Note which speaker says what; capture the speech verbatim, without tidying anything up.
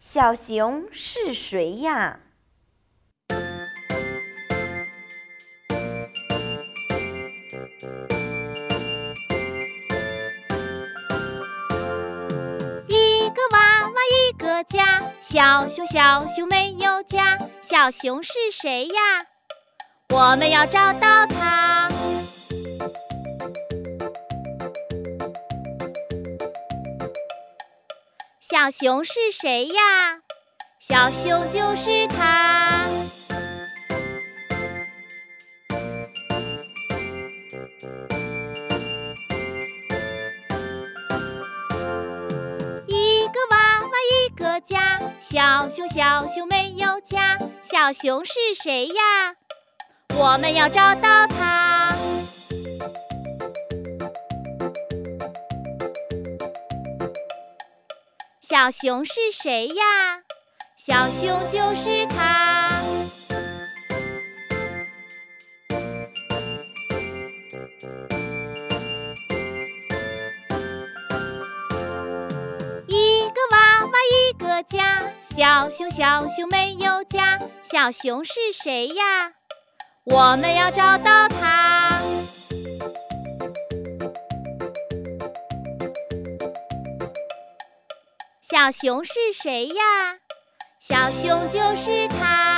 Speaker 1: 小熊是谁呀？
Speaker 2: 一个娃娃一个家，小熊小熊没有家，小熊是谁呀？我们要找到它。小熊是谁呀？小熊就是它。一个娃娃一个家，小熊小熊没有家，小熊是谁呀？我们要找到它。小熊是谁呀？小熊就是它。一个娃娃一个家，小熊小熊没有家，小熊是谁呀？我们要找到它。小熊是谁呀？小熊就是它。